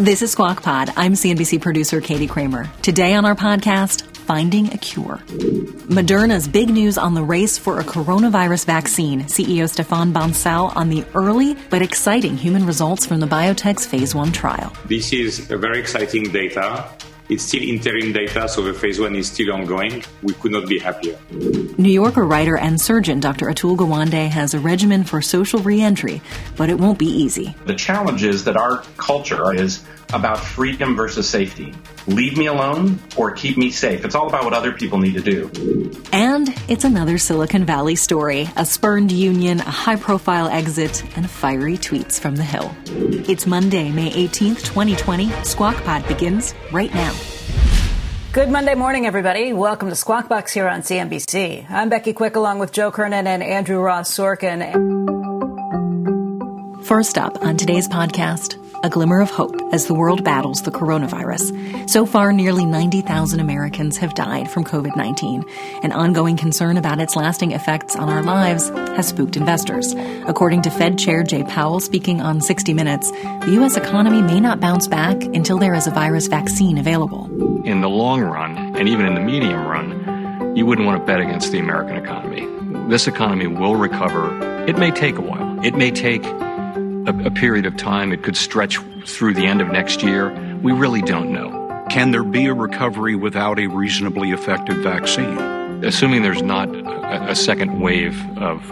This is Squawk Pod. I'm CNBC producer Katie Kramer. Today on our podcast, Finding a Cure. Moderna's big news on the race for a coronavirus vaccine. CEO Stéphane Bancel on the early but exciting human results from the biotech's phase 1 trial. This is a very exciting data. It's still interim data, so the phase 1 is still ongoing. We could not be happier. New Yorker writer and surgeon Dr. Atul Gawande has a regimen for social reentry, but it won't be easy. The challenge is that our culture is about freedom versus safety. Leave me alone or keep me safe. It's all about what other people need to do. And it's another Silicon Valley story. A spurned union, a high-profile exit, and fiery tweets from the Hill. It's Monday, May 18th, 2020. Squawk Pod begins right now. Good Monday morning, everybody. Welcome to Squawk Box here on CNBC. I'm Becky Quick, along with Joe Kernan and Andrew Ross Sorkin. First up on today's podcast, a glimmer of hope as the world battles the coronavirus. So far, nearly 90,000 Americans have died from COVID-19. An ongoing concern about its lasting effects on our lives has spooked investors. According to Fed Chair Jay Powell speaking on 60 Minutes, the U.S. economy may not bounce back until there is a virus vaccine available. In the long run, and even in the medium run, you wouldn't want to bet against the American economy. This economy will recover. It may take a while. It may take a period of time. It could stretch through the end of next year. We really don't know. Can there be a recovery without a reasonably effective vaccine? Assuming there's not a second wave of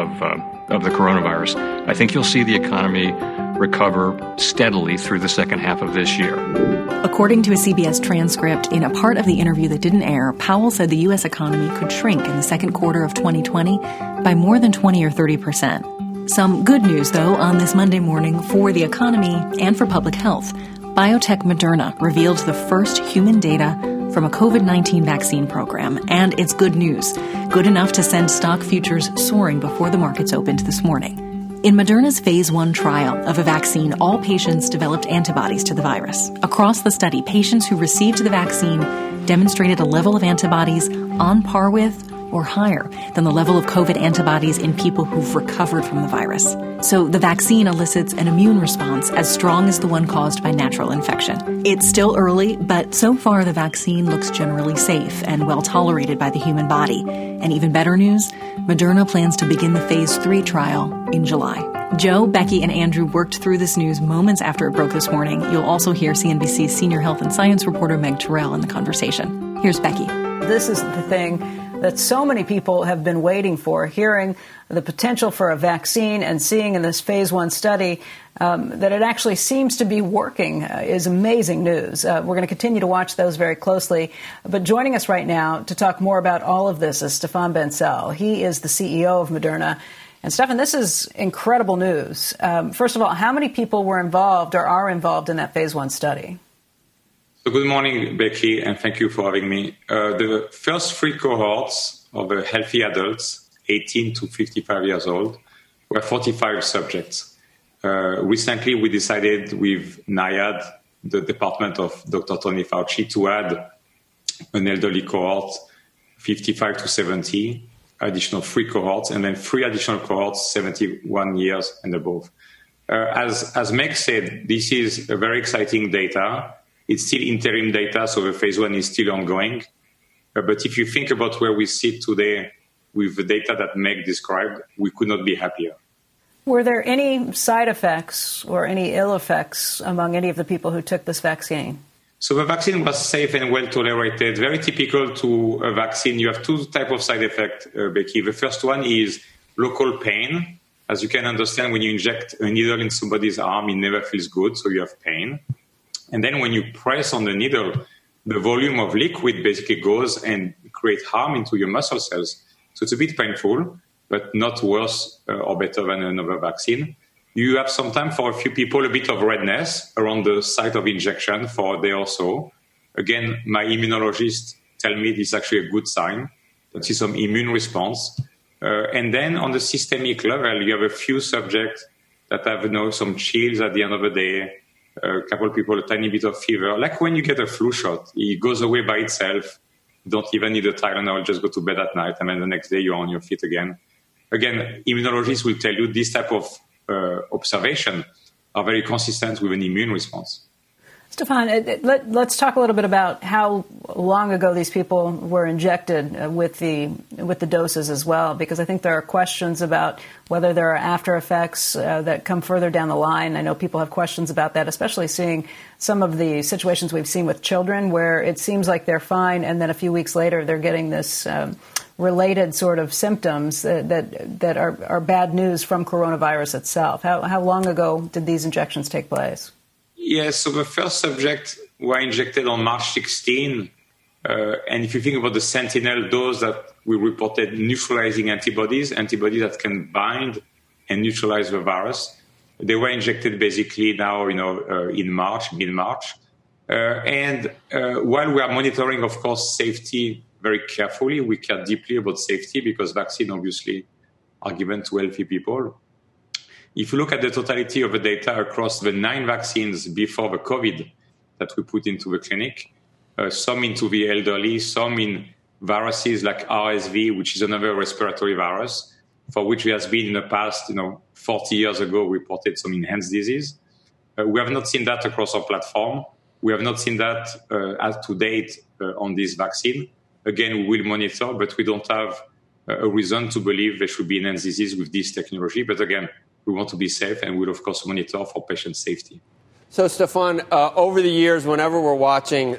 the coronavirus, I think you'll see the economy recover steadily through the second half of this year. According to a CBS transcript, in a part of the interview that didn't air, Powell said the U.S. economy could shrink in the second quarter of 2020 by more than 20 or 30%. Some good news, though, on this Monday morning for the economy and for public health. Biotech Moderna revealed the first human data from a COVID-19 vaccine program, and it's good news. Good enough to send stock futures soaring before the markets opened this morning. In Moderna's phase 1 trial of a vaccine, all patients developed antibodies to the virus. Across the study, patients who received the vaccine demonstrated a level of antibodies on par with or higher than the level of COVID antibodies in people who've recovered from the virus. So the vaccine elicits an immune response as strong as the one caused by natural infection. It's still early, but so far the vaccine looks generally safe and well tolerated by the human body. And even better news, Moderna plans to begin the phase 3 trial in July. Joe, Becky, and Andrew worked through this news moments after it broke this morning. You'll also hear CNBC's senior health and science reporter Meg Terrell in the conversation. Here's Becky. This is the thing that so many people have been waiting for, hearing the potential for a vaccine and seeing in this phase 1 study that it actually seems to be working is amazing news. We're going to continue to watch those very closely. But joining us right now to talk more about all of this is Stéphane Bancel. He is the CEO of Moderna. And Stéphane, this is incredible news. First of all, how many people were involved or are involved in that phase 1 study? So good morning, Becky, and thank you for having me. The first 3 cohorts of healthy adults, 18 to 55 years old, were 45 subjects. Recently, we decided with NIAID, the department of Dr. Tony Fauci, to add an elderly cohort, 55 to 70, additional 3 cohorts, and then 3 additional cohorts, 71 years and above. As Meg said, this is a very exciting data. It's still interim data, so the phase 1 is still ongoing. But if you think about where we sit today with the data that Meg described, we could not be happier. Were there any side effects or any ill effects among any of the people who took this vaccine? So the vaccine was safe and well tolerated. Very typical to a vaccine. You have 2 types of side effects, Becky. The first one is local pain. As you can understand, when you inject a needle in somebody's arm, it never feels good, so you have pain. And then when you press on the needle, the volume of liquid basically goes and creates harm into your muscle cells. So it's a bit painful, but not worse or better than another vaccine. You have sometimes for a few people a bit of redness around the site of injection for a day or so. Again, my immunologists tell me this is actually a good sign. That is some immune response. And then on the systemic level, you have a few subjects that have some chills at the end of the day, a couple of people, a tiny bit of fever. Like when you get a flu shot, it goes away by itself. You don't even need a Tylenol, just go to bed at night, and then the next day you're on your feet again. Again, immunologists will tell you this type of observation are very consistent with an immune response. Stefan, let's talk a little bit about how long ago these people were injected with the doses as well, because I think there are questions about whether there are after effects that come further down the line. I know people have questions about that, especially seeing some of the situations we've seen with children where it seems like they're fine, and then a few weeks later they're getting this related sort of symptoms that are bad news from coronavirus itself. How long ago did these injections take place? Yes, so the first subject were injected on March 16. And if you think about the sentinel dose that we reported neutralizing antibodies that can bind and neutralize the virus, they were injected basically now, in March, mid-March. And while we are monitoring, of course, safety very carefully, we care deeply about safety because vaccines obviously are given to healthy people. If you look at the totality of the data across the 9 vaccines before the COVID that we put into the clinic, some into the elderly, some in viruses like RSV, which is another respiratory virus, for which there has been in the past, 40 years ago, reported some enhanced disease. We have not seen that across our platform. We have not seen that as to date on this vaccine. Again, we will monitor, but we don't have a reason to believe there should be enhanced disease with this technology. But again, we want to be safe, and we'll, of course, monitor for patient safety. So, Stefan, over the years, whenever we're watching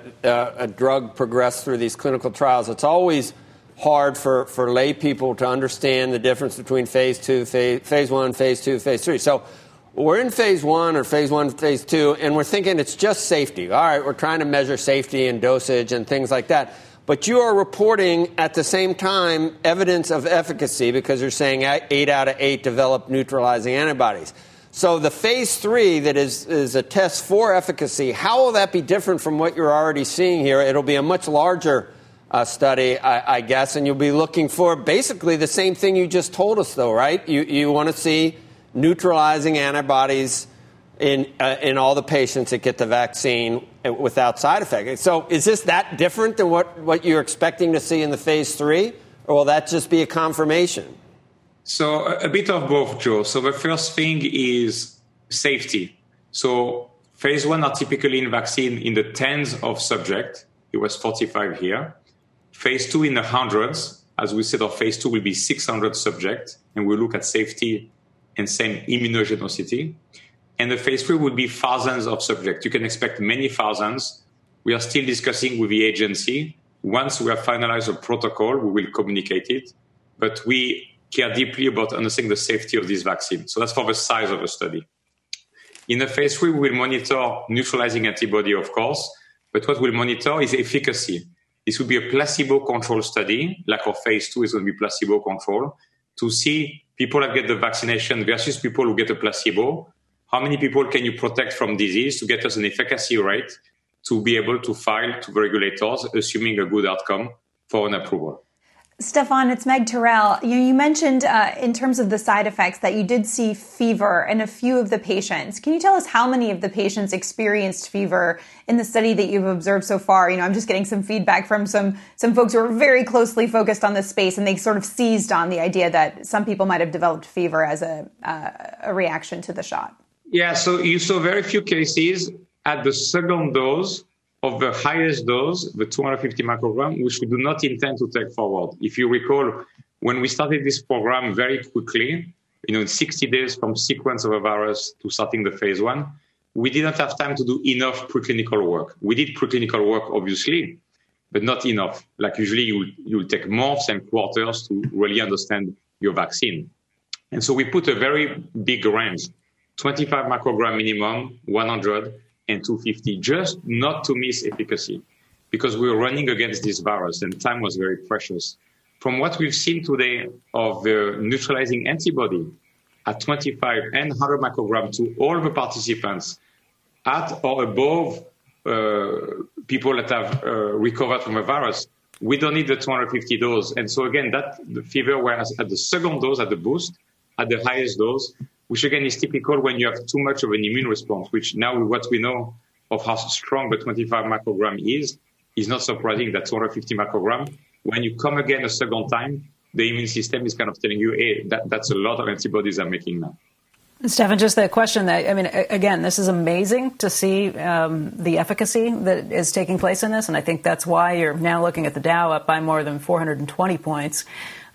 a drug progress through these clinical trials, it's always hard for lay people to understand the difference between phase 2, phase 1, phase 2, phase 3. So we're in phase 1 or phase 1, phase 2, and we're thinking it's just safety. All right, we're trying to measure safety and dosage and things like that. But you are reporting at the same time evidence of efficacy because you're saying 8 out of 8 develop neutralizing antibodies. So the phase 3 that is a test for efficacy, how will that be different from what you're already seeing here? It'll be a much larger study, I guess, and you'll be looking for basically the same thing you just told us, though, right? You want to see neutralizing antibodies in all the patients that get the vaccine without side effects. So is this that different than what you're expecting to see in the phase 3, or will that just be a confirmation? So a bit of both, Joe. So the first thing is safety. So phase 1 are typically in vaccine in the tens of subjects. It was 45 here. Phase 2 in the hundreds. As we said, our phase 2 will be 600 subjects, and we'll look at safety and same immunogenicity. And the phase 3 would be thousands of subjects. You can expect many thousands. We are still discussing with the agency. Once we have finalized a protocol, we will communicate it. But we care deeply about understanding the safety of this vaccine. So that's for the size of the study. In the phase 3, we will monitor neutralizing antibody, of course. But what we'll monitor is efficacy. This will be a placebo-controlled study, like our phase 2 is going to be placebo-controlled, to see people that get the vaccination versus people who get a placebo. How many people can you protect from disease to get us an efficacy rate to be able to file to the regulators, assuming a good outcome for an approval? Stefan, it's Meg Terrell. You mentioned in terms of the side effects that you did see fever in a few of the patients. Can you tell us how many of the patients experienced fever in the study that you've observed so far? I'm just getting some feedback from some folks who are very closely focused on this space, and they sort of seized on the idea that some people might have developed fever as a reaction to the shot. Yeah, so you saw very few cases at the second dose of the highest dose, the 250 microgram, which we do not intend to take forward. If you recall, when we started this program very quickly, in 60 days from sequence of a virus to starting the phase 1, we didn't have time to do enough preclinical work. We did preclinical work, obviously, but not enough. Like usually you'll take months and quarters to really understand your vaccine. And so we put a very big range, 25 microgram minimum, 100, and 250, just not to miss efficacy, because we were running against this virus and time was very precious. From what we've seen today of the neutralizing antibody at 25 and 100 microgram to all the participants at or above people that have recovered from a virus, we don't need the 250 dose. And so again, that the fever was at the second dose, at the boost, at the highest dose, which again is typical when you have too much of an immune response, which now with what we know of how strong the 25 microgram is not surprising that 250 microgram, when you come again a second time, the immune system is kind of telling you, hey, that's a lot of antibodies I'm making now. Stefan, just the question that, I mean, again, this is amazing to see the efficacy that is taking place in this. And I think that's why you're now looking at the Dow up by more than 420 points.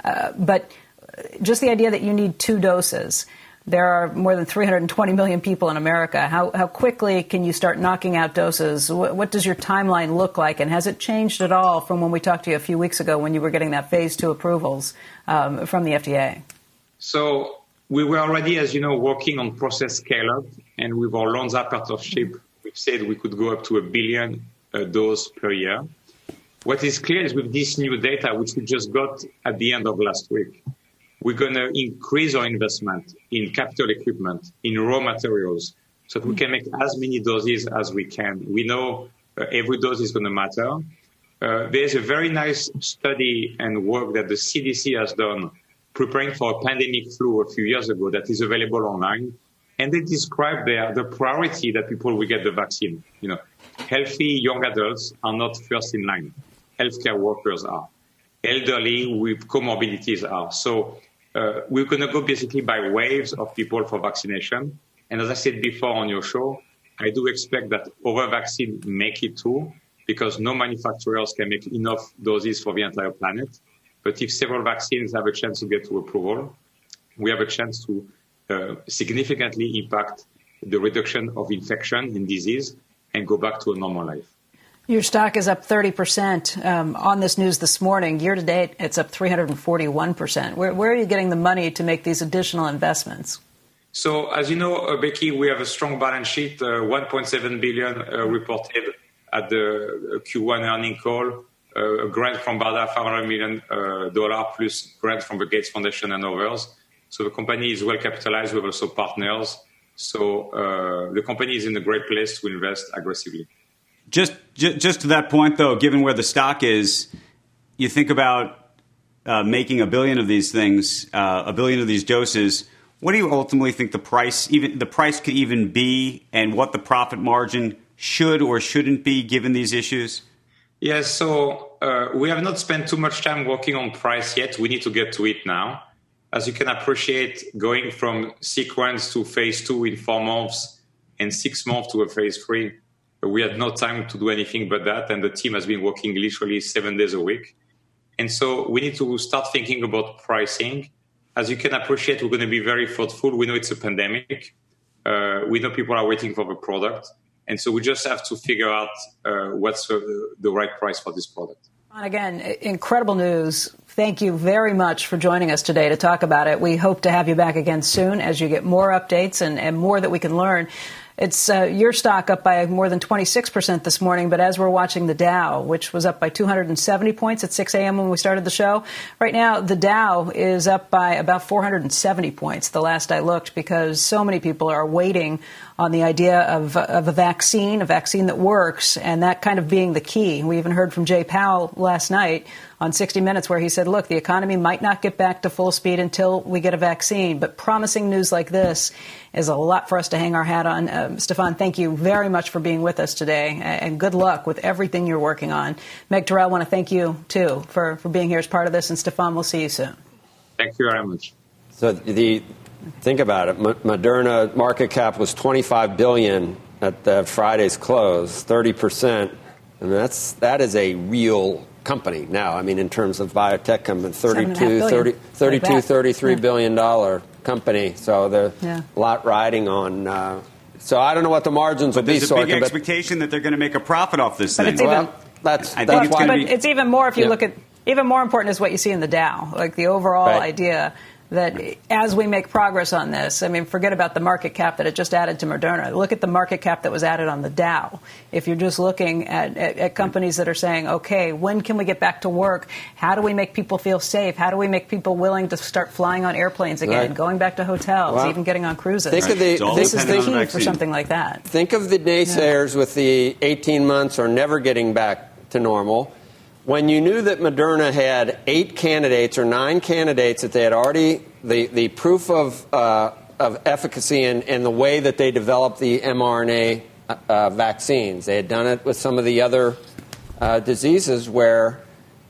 But just the idea that you need 2 doses. There are more than 320 million people in America. How quickly can you start knocking out doses? What does your timeline look like? And has it changed at all from when we talked to you a few weeks ago when you were getting that phase 2 approvals from the FDA? So we were already, as you know, working on process scale-up. And with our Lonza partnership, we've said we could go up to 1 billion doses per year. What is clear is with this new data, which we just got at the end of last week, we're going to increase our investment in capital equipment, in raw materials, so that we can make as many doses as we can. We know every dose is going to matter. There's a very nice study and work that the CDC has done preparing for a pandemic flu a few years ago that is available online. And they describe there the priority that people will get the vaccine. You know, healthy young adults are not first in line. Healthcare workers are. Elderly with comorbidities are. So we're going to go basically by waves of people for vaccination. And as I said before on your show, I do expect that other vaccines make it too, because no manufacturers can make enough doses for the entire planet. But if several vaccines have a chance to get to approval, we have a chance to significantly impact the reduction of infection and disease and go back to a normal life. Your stock is up 30% on this news this morning. Year to date, it's up 341%. Where are you getting the money to make these additional investments? So, as you know, Becky, we have a strong balance sheet, 1.7 billion reported at the Q1 earning call, a grant from BARDA, $500 million plus grant from the Gates Foundation and others. So the company is well capitalized. We have also partners. So the company is in a great place to invest aggressively. Just to that point, though, given where the stock is, you think about making 1 billion of these things, 1 billion of these doses. What do you ultimately think the price could even be, and what the profit margin should or shouldn't be given these issues? Yes, so we have not spent too much time working on price yet. We need to get to it now. As you can appreciate, going from sequence to phase 2 in 4 months and 6 months to a phase 3, we had no time to do anything but that, and the team has been working literally 7 days a week. And so we need to start thinking about pricing. As you can appreciate, we're going to be very thoughtful. We know it's a pandemic. We know people are waiting for the product. And so we just have to figure out what's the right price for this product. Again, incredible news. Thank you very much for joining us today to talk about it. We hope to have you back again soon as you get more updates and more that we can learn. It's your stock up by more than 26% this morning, but as we're watching the Dow, which was up by 270 points at 6 a.m. when we started the show, right now the Dow is up by about 470 points the last I looked, because so many people are waiting on the idea of a vaccine that works, and that kind of being the key. We even heard from Jay Powell last night on 60 Minutes where he said, look, the economy might not get back to full speed until we get a vaccine, but promising news like this is a lot for us to hang our hat on. Stefan, thank you very much for being with us today, and good luck with everything you're working on. Meg Terrell, I want to thank you, too, for being here as part of this, and Stefan, we'll see you soon. Thank you very much. So think about it. Moderna market cap was $25 billion at Friday's close, 30%. And that is a real company now. I mean, in terms of biotech company, $33 billion company. So there's a lot riding on. So I don't know what the margins will be. There's a big expectation that they're going to make a profit off this thing. But it's even more if you look at, even more important is what you see in the Dow, like the overall idea that as we make progress on this, I mean, forget about the market cap that it just added to Moderna. Look at the market cap that was added on the Dow. If you're just looking at companies that are saying, okay, when can we get back to work? How do we make people feel safe? How do we make people willing to start flying on airplanes again, going back to hotels, even getting on cruises? This is the key for something like that. Think of the naysayers with the 18 months or never getting back to normal. When you knew that Moderna had 8 candidates or 9 candidates that they had already, the proof of efficacy and the way that they developed the mRNA vaccines, they had done it with some of the other diseases where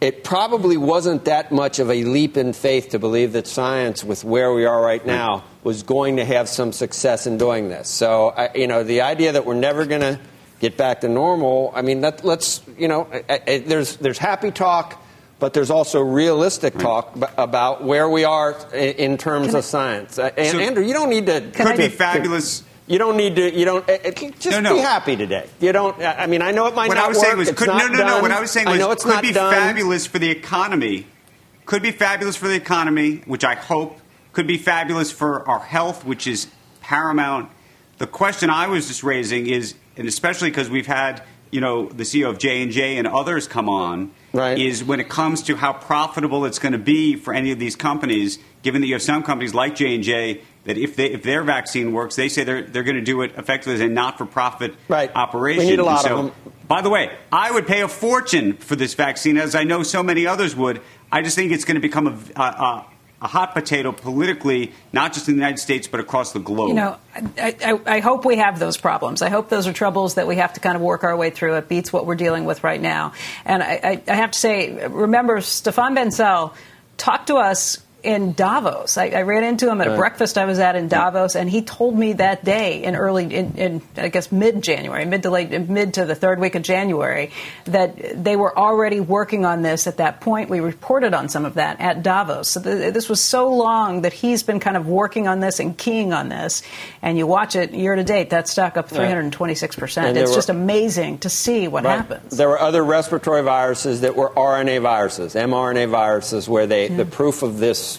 it probably wasn't that much of a leap in faith to believe that science, with where we are right now, was going to have some success in doing this. So, the idea that we're never going to get back to normal, I mean, there's happy talk, but there's also realistic talk about where we are in terms of science. Andrew, you don't need to... Could be fabulous... You don't need to. You don't just be happy today. You don't. I mean, I know it might not work. What I was saying was, could be fabulous for the economy. Could be fabulous for the economy, which I hope. Could be fabulous for our health, which is paramount. The question I was just raising is, and especially because we've had, the CEO of J&J and others come on, is when it comes to how profitable it's going to be for any of these companies, given that you have some companies like J&J that if their vaccine works, they say they're going to do it effectively as a not-for-profit operation. We need a lot of them. By the way, I would pay a fortune for this vaccine, as I know so many others would. I just think it's going to become a hot potato politically, not just in the United States, but across the globe. I hope we have those problems. I hope those are troubles that we have to kind of work our way through. It beats what we're dealing with right now. And I have to say, remember, Stéphane Bancel talked to us in Davos. I ran into him at a breakfast I was at in Davos, and he told me that day in I guess mid-January, mid to the third week of January, that they were already working on this at that point. We reported on some of that at Davos. So this was so long that he's been kind of working on this and keying on this. And you watch it year to date, that stock up 326%. It's just amazing to see what happens. There were other respiratory viruses that were RNA viruses, mRNA viruses, where the proof of this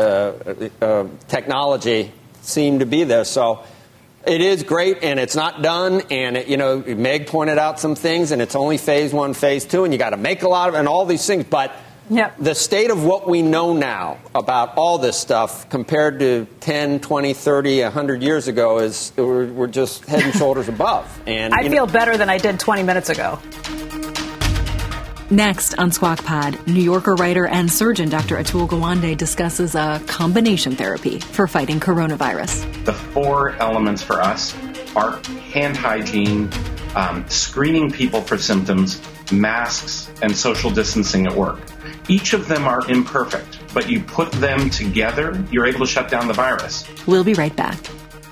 technology seemed to be there. So it is great, and it's not done. And, Meg pointed out some things, and it's only phase 1, phase 2, and you got to make a lot of and all these things. But the state of what we know now about all this stuff compared to 10, 20, 30, 100 years ago is we're just head and shoulders above. And I feel better than I did 20 minutes ago. Next on Squawk Pod, New Yorker writer and surgeon Dr. Atul Gawande discusses a combination therapy for fighting coronavirus. The 4 elements for us are hand hygiene, screening people for symptoms, masks, and social distancing at work. Each of them are imperfect, but you put them together, you're able to shut down the virus. We'll be right back.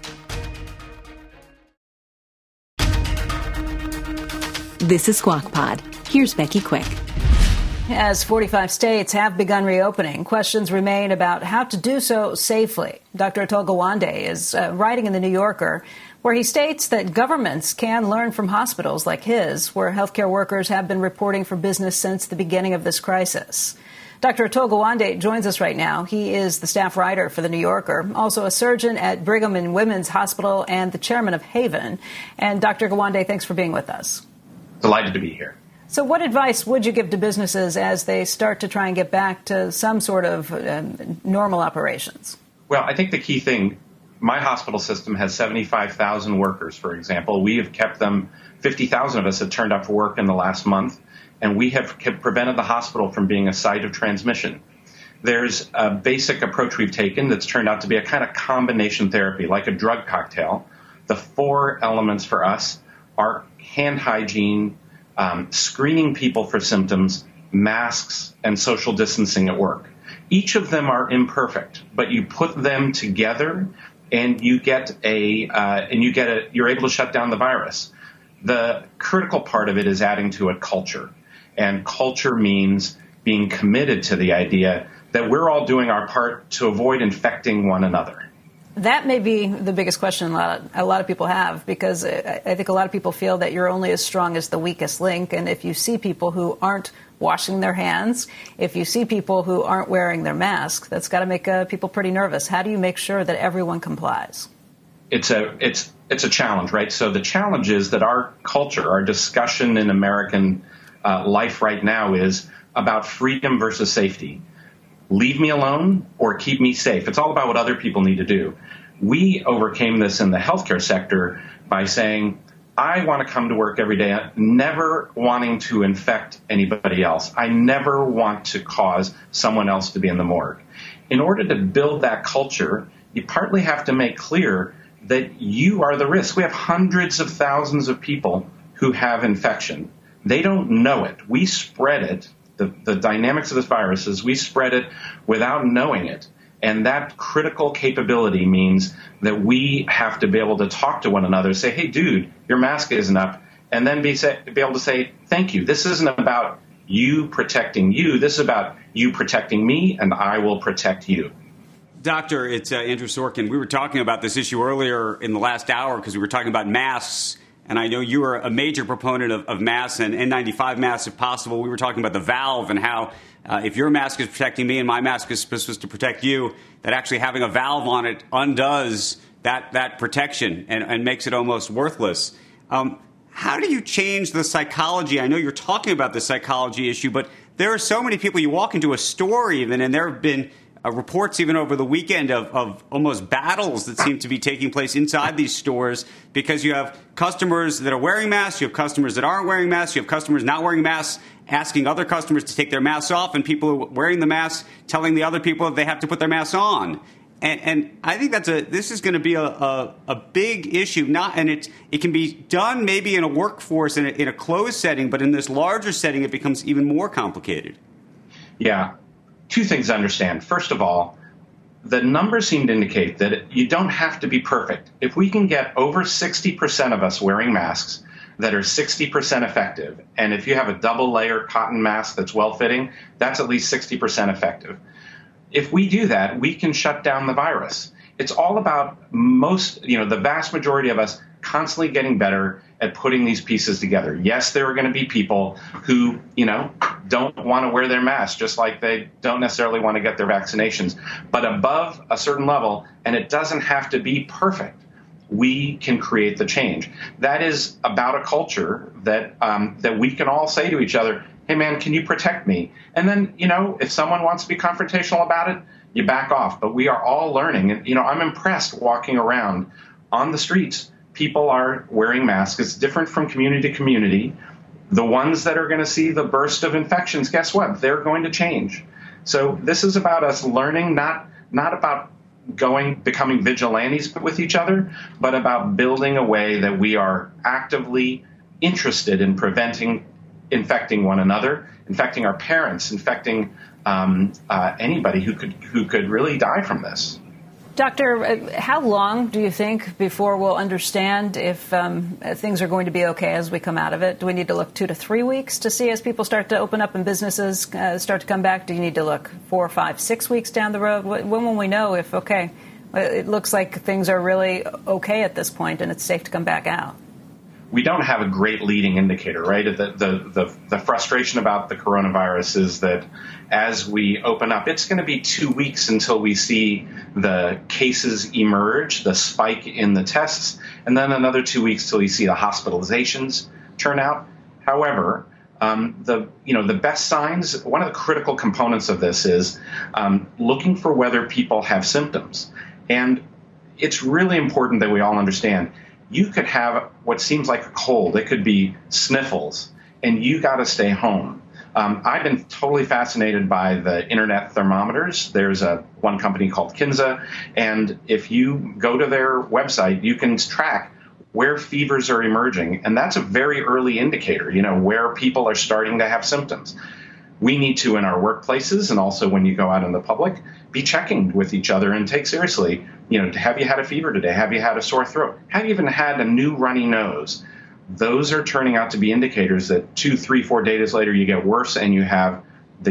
This is Squawk Pod. Here's Becky Quick. As 45 states have begun reopening, questions remain about how to do so safely. Dr. Atul Gawande is writing in The New Yorker, where he states that governments can learn from hospitals like his, where healthcare workers have been reporting for business since the beginning of this crisis. Dr. Atul Gawande joins us right now. He is the staff writer for The New Yorker, also a surgeon at Brigham and Women's Hospital and the chairman of Haven. And Dr. Gawande, thanks for being with us. Delighted to be here. So what advice would you give to businesses as they start to try and get back to some sort of normal operations? Well, I think the key thing, my hospital system has 75,000 workers, for example. We have kept them, 50,000 of us have turned up for work in the last month, and we have prevented the hospital from being a site of transmission. There's a basic approach we've taken that's turned out to be a kind of combination therapy, like a drug cocktail. The 4 elements for us are hand hygiene, screening people for symptoms, masks, and social distancing at work. Each of them are imperfect, but you put them together and you're able to shut down the virus. The critical part of it is adding to it culture. And culture means being committed to the idea that we're all doing our part to avoid infecting one another. That may be the biggest question a lot of people have, because I think a lot of people feel that you're only as strong as the weakest link. And if you see people who aren't washing their hands, if you see people who aren't wearing their masks, that's got to make people pretty nervous. How do you make sure that everyone complies? It's a challenge, right? So the challenge is that our culture, our discussion in American life right now is about freedom versus safety. Leave me alone or keep me safe. It's all about what other people need to do. We overcame this in the healthcare sector by saying, I want to come to work every day never wanting to infect anybody else. I never want to cause someone else to be in the morgue. In order to build that culture, you partly have to make clear that you are the risk. We have hundreds of thousands of people who have infection. They don't know it. We spread it The dynamics of this virus is we spread it without knowing it. And that critical capability means that we have to be able to talk to one another, say, hey, dude, your mask isn't up, and then be able to say, thank you. This isn't about you protecting you. This is about you protecting me, and I will protect you. Doctor, it's Andrew Sorkin. We were talking about this issue earlier in the last hour because we were talking about masks. And I know you are a major proponent of masks and N95 masks if possible. We were talking about the valve and how if your mask is protecting me and my mask is supposed to protect you, that actually having a valve on it undoes that protection and makes it almost worthless. How do you change the psychology? I know you're talking about the psychology issue, but there are so many people. You walk into a store even, and there have been reports even over the weekend of almost battles that seem to be taking place inside these stores because you have customers that are wearing masks, you have customers that aren't wearing masks, you have customers not wearing masks asking other customers to take their masks off, and people who are wearing the masks telling the other people that they have to put their masks on. And I think this is going to be a big issue. It can be done maybe in a workforce in a closed setting, but in this larger setting, it becomes even more complicated. Yeah. Two things to understand. First of all, the numbers seem to indicate that you don't have to be perfect. If we can get over 60% of us wearing masks that are 60% effective, and if you have a double layer cotton mask that's well-fitting, that's at least 60% effective. If we do that, we can shut down the virus. It's all about the vast majority of us constantly getting better at putting these pieces together. Yes, there are going to be people who, don't want to wear their mask, just like they don't necessarily want to get their vaccinations. But above a certain level, and it doesn't have to be perfect, we can create the change. That is about a culture that we can all say to each other, hey, man, can you protect me? And then, if someone wants to be confrontational about it, you back off. But we are all learning. And, I'm impressed walking around on the streets. People are wearing masks. It's different from community to community. The ones that are going to see the burst of infections, guess what? They're going to change. So this is about us learning, not about becoming vigilantes with each other, but about building a way that we are actively interested in preventing infecting one another, infecting our parents, infecting anybody who could really die from this. Doctor, how long do you think before we'll understand if things are going to be okay as we come out of it? Do we need to look 2 to 3 weeks to see as people start to open up and businesses start to come back? Do you need to look 4, 5, 6 weeks down the road? When will we know if, okay, it looks like things are really okay at this point and it's safe to come back out? We don't have a great leading indicator, right? The frustration about the coronavirus is that as we open up, it's going to be 2 weeks until we see the cases emerge, the spike in the tests, and then another 2 weeks till we see the hospitalizations turn out. However, the best signs, one of the critical components of this is looking for whether people have symptoms. And it's really important that we all understand you could have what seems like a cold. It could be sniffles, and you got to stay home. I've been totally fascinated by the internet thermometers. There's one company called Kinza, and if you go to their website, you can track where fevers are emerging, and that's a very early indicator, where people are starting to have symptoms. We need to, in our workplaces and also when you go out in the public, be checking with each other and take seriously, have you had a fever today? Have you had a sore throat? Have you even had a new runny nose? Those are turning out to be indicators that 2, 3, 4 days later you get worse and you have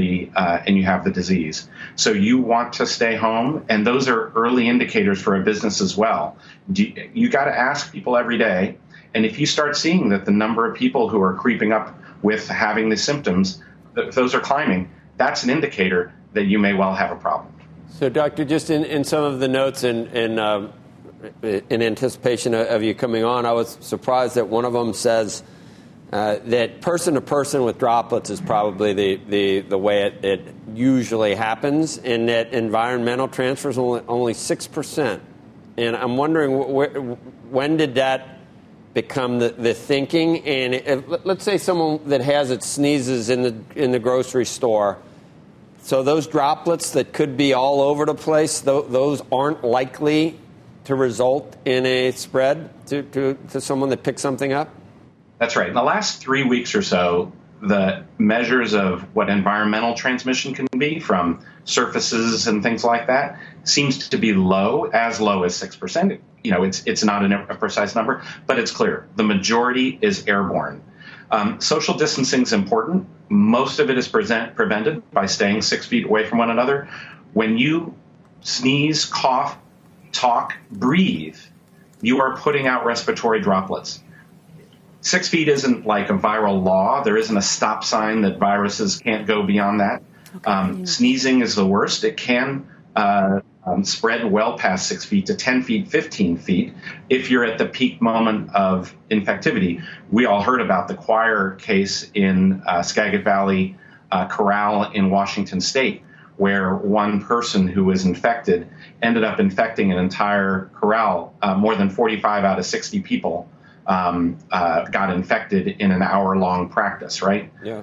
the disease. So you want to stay home, and those are early indicators for a business as well. You got to ask people every day, and if you start seeing that the number of people who are creeping up with having the symptoms, those are climbing, that's an indicator that you may well have a problem. So, Doctor, just in some of the notes in anticipation of you coming on, I was surprised that one of them says that person to person with droplets is probably the way it usually happens, and that environmental transfer is only 6%. And I'm wondering when did that become the thinking? And let's say someone that has it sneezes in the grocery store. So those droplets that could be all over the place, those aren't likely to result in a spread to someone that picks something up? That's right. In the last 3 weeks or so, the measures of what environmental transmission can be from surfaces and things like that seems to be low as 6%. It's not a precise number, but it's clear. The majority is airborne. Social distancing is important. Most of it is prevented by staying 6 feet away from one another. When you sneeze, cough, talk, breathe, you are putting out respiratory droplets. 6 feet isn't like a viral law. There isn't a stop sign that viruses can't go beyond that. Okay. Sneezing is the worst. It can spread well past 6 feet to 10 feet, 15 feet if you're at the peak moment of infectivity. We all heard about the choir case in Skagit Valley Corral in Washington State, where one person who was infected ended up infecting an entire corral. More than 45 out of 60 people got infected in an hour-long practice, right? Yeah.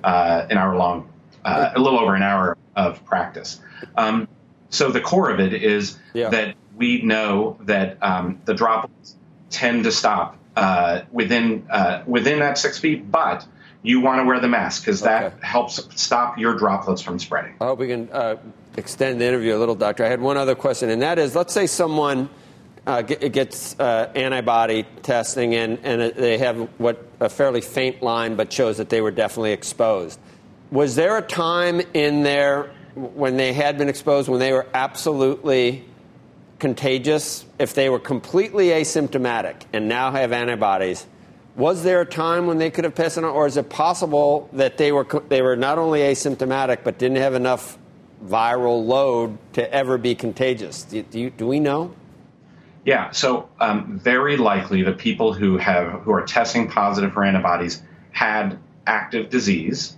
A little over an hour of practice. So the core of it is that we know that the droplets tend to stop within that 6 feet, but you want to wear the mask because that helps stop your droplets from spreading. I hope we can extend the interview a little, Doctor. I had one other question, and that is, let's say someone gets antibody testing and they have a fairly faint line but shows that they were definitely exposed. Was there a time in there when they had been exposed when they were absolutely contagious, if they were completely asymptomatic and now have antibodies? Was there a time when they could have passed it on, or is it possible that they were not only asymptomatic but didn't have enough viral load to ever be contagious? Do we know? Yeah, so very likely the people who are testing positive for antibodies had active disease.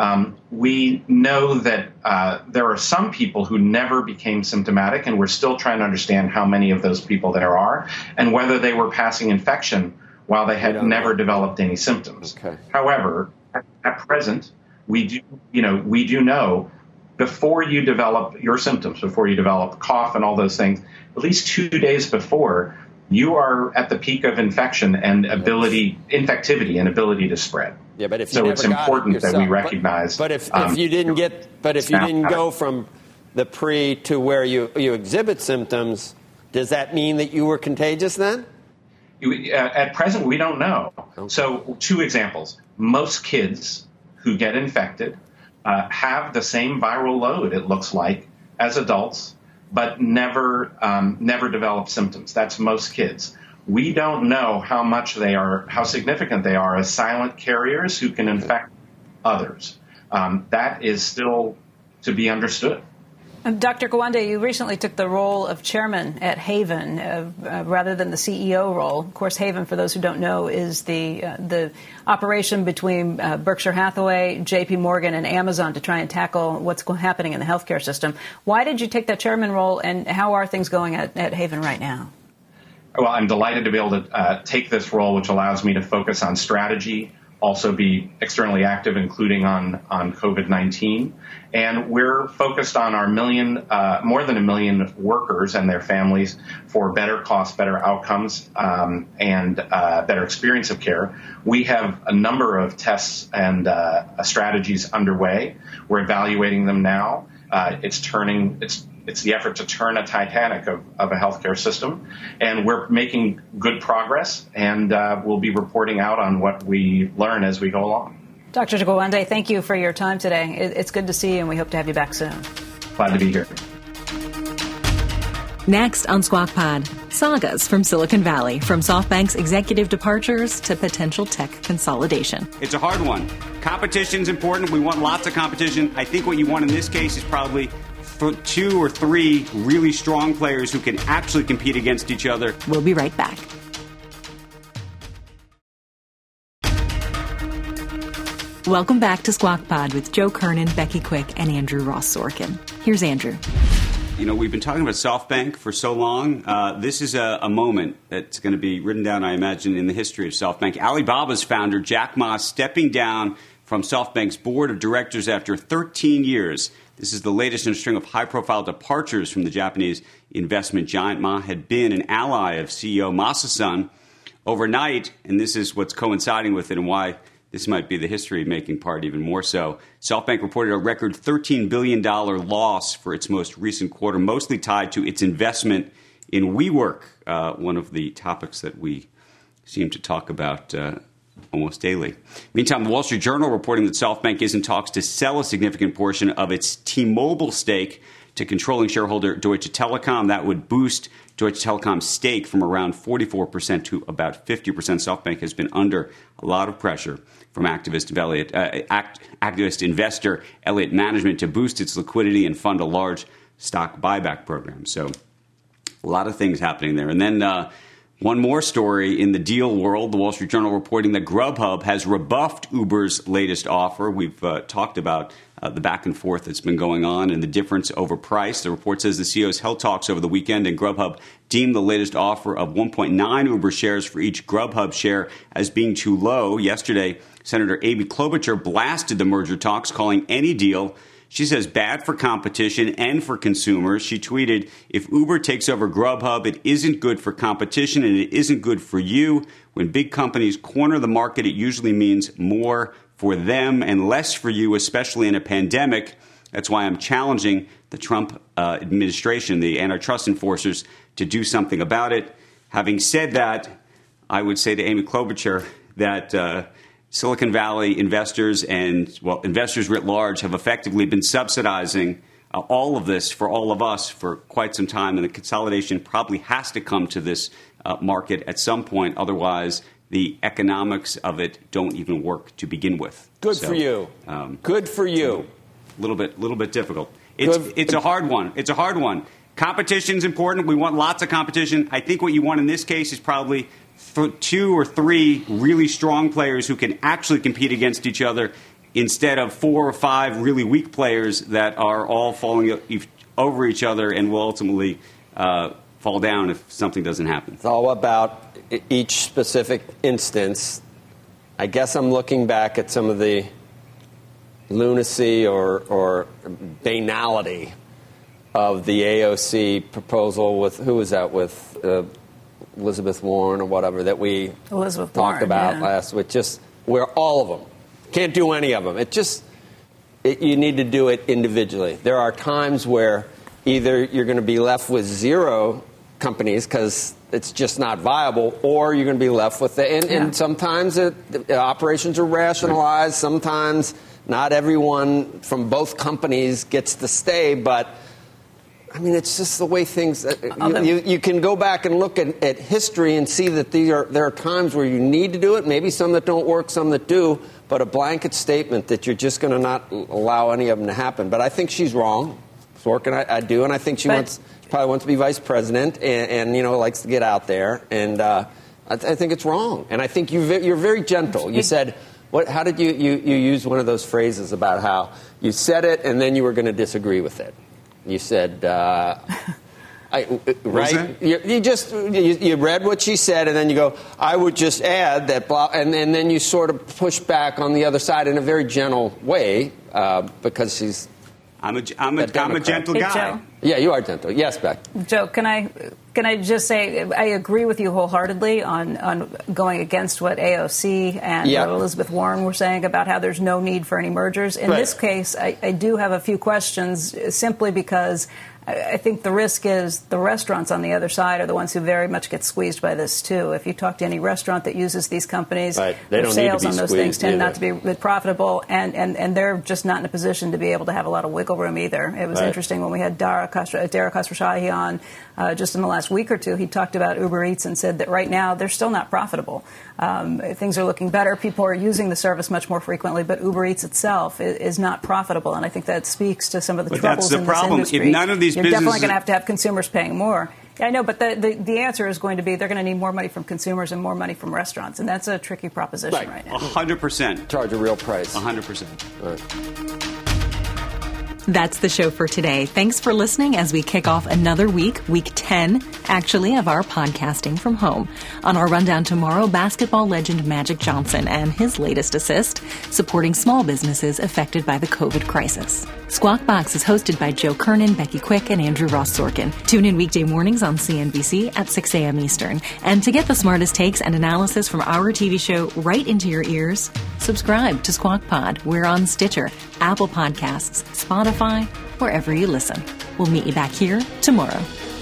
We know that there are some people who never became symptomatic, and we're still trying to understand how many of those people there are and whether they were passing infection while they had never developed any symptoms. Okay. However, at present, we do know before you develop your symptoms, before you develop cough and all those things, at least 2 days before, you are at the peak of infection and infectivity and ability to spread. Yeah, but if so it's important that we recognize. But if you didn't go from the pre to where you exhibit symptoms, does that mean that you were contagious then? At present, we don't know. Okay. So 2 examples. Most kids who get infected have the same viral load, it looks like, as adults, but never develop symptoms. That's most kids. We don't know how significant they are as silent carriers who can infect others. That is still to be understood. Dr. Gawande, you recently took the role of chairman at Haven rather than the CEO role. Of course, Haven, for those who don't know, is the operation between Berkshire Hathaway, J.P. Morgan, and Amazon to try and tackle what's happening in the healthcare system. Why did you take that chairman role, and how are things going at Haven right now? Well, I'm delighted to be able to take this role, which allows me to focus on strategy, also be externally active, including on COVID-19. And we're focused on our more than 1 million workers and their families for better costs, better outcomes, and better experience of care. We have a number of tests and strategies underway. We're evaluating them now. It's the effort to turn a Titanic of a healthcare system, and we're making good progress, and we'll be reporting out on what we learn as we go along. Dr. Gawande, thank you for your time today. It's good to see you, and we hope to have you back soon. Glad to be here. Next on Squawk Pod, sagas from Silicon Valley, from SoftBank's executive departures to potential tech consolidation. It's a hard one. Competition's important. We want lots of competition. I think what you want in this case is probably 2 or 3 really strong players who can actually compete against each other. We'll be right back. Welcome back to Squawk Pod with Joe Kernan, Becky Quick, and Andrew Ross Sorkin. Here's Andrew. You know, we've been talking about SoftBank for so long. This is a moment that's going to be written down, I imagine, in the history of SoftBank. Alibaba's founder, Jack Ma, stepping down from SoftBank's board of directors after 13 years. This is the latest in a string of high-profile departures from the Japanese investment giant. Ma had been an ally of CEO Masa Son. Overnight, and this is what's coinciding with it and why this might be the history-making part even more so. SoftBank reported a record $13 billion loss for its most recent quarter, mostly tied to its investment in WeWork, one of the topics that we seem to talk about almost daily. Meantime, the Wall Street Journal reporting that SoftBank is in talks to sell a significant portion of its T-Mobile stake to controlling shareholder Deutsche Telekom. That would boost Deutsche Telekom's stake from around 44% to about 50%. SoftBank has been under a lot of pressure from activist investor Elliott Management to boost its liquidity and fund a large stock buyback program. So a lot of things happening there. And then one more story in the deal world, the Wall Street Journal reporting that Grubhub has rebuffed Uber's latest offer. We've talked about the back and forth that's been going on and the difference over price. The report says the CEOs held talks over the weekend, and Grubhub deemed the latest offer of 1.9 Uber shares for each Grubhub share as being too low. Yesterday, Senator Amy Klobuchar blasted the merger talks, calling any deal, she says, bad for competition and for consumers. She tweeted, if Uber takes over Grubhub, it isn't good for competition and it isn't good for you. When big companies corner the market, it usually means more for them and less for you, especially in a pandemic. That's why I'm challenging the Trump administration, the antitrust enforcers, to do something about it. Having said that, I would say to Amy Klobuchar that Silicon Valley investors and, well, investors writ large have effectively been subsidizing all of this for all of us for quite some time, and the consolidation probably has to come to this market at some point. Otherwise, the economics of it don't even work to begin with. Good for you. Good for you. A little bit difficult. It's a hard one. It's a hard one. Competition's important. We want lots of competition. I think what you want in this case is probably 2 or 3 really strong players who can actually compete against each other instead of 4 or 5 really weak players that are all falling over each other and will ultimately fall down if something doesn't happen. It's all about each specific instance. I guess I'm looking back at some of the lunacy or banality of the AOC proposal with, who was that with, Elizabeth Warren or whatever, that we talked about last week. Just where all of them. Can't do any of them. You need to do it individually. There are times where either you're going to be left with 0 companies because it's just not viable, or you're going to be left with and sometimes the operations are rationalized. Sometimes not everyone from both companies gets to stay, but I mean, it's just the way things. You can go back and look at history and see that there are times where you need to do it. Maybe some that don't work, some that do. But a blanket statement that you're just going to not allow any of them to happen. But I think she's wrong. Sorkin, I do, and I think she probably wants to be vice president, and likes to get out there. And I think it's wrong. And I think you're very gentle. You said, how did you use one of those phrases about how you said it and then you were going to disagree with it? You said, right? You read what she said, and then you go, I would just add that, blah, and then you sort of push back on the other side in a very gentle way because she's. I'm a gentle guy. Joe. Yeah, you are gentle. Yes, Beck. Joe, can I just say I agree with you wholeheartedly on going against what AOC and what Elizabeth Warren were saying about how there's no need for any mergers. In this case, I do have a few questions simply because I think the risk is the restaurants on the other side are the ones who very much get squeezed by this, too. If you talk to any restaurant that uses these companies, their sales on those things tend not to be profitable, and they're just not in a position to be able to have a lot of wiggle room either. It was interesting when we had Dara Khosrowshahi on just in the last week or two. He talked about Uber Eats and said that right now they're still not profitable. Things are looking better. People are using the service much more frequently, but Uber Eats itself is not profitable, and I think that speaks to some of the troubles in this industry. If none of these You're definitely going to have consumers paying more. I know, but the answer is going to be they're going to need more money from consumers and more money from restaurants, and that's a tricky proposition right now. 100%. Charge a real price. 100%. That's the show for today. Thanks for listening as we kick off another week 10, actually, of our podcasting from home. On our rundown tomorrow, basketball legend Magic Johnson and his latest assist, supporting small businesses affected by the COVID crisis. Squawk Box is hosted by Joe Kernan, Becky Quick, and Andrew Ross Sorkin. Tune in weekday mornings on CNBC at 6 a.m. Eastern. And to get the smartest takes and analysis from our TV show right into your ears, subscribe to Squawk Pod. We're on Stitcher, Apple Podcasts, Spotify, wherever you listen. We'll meet you back here tomorrow.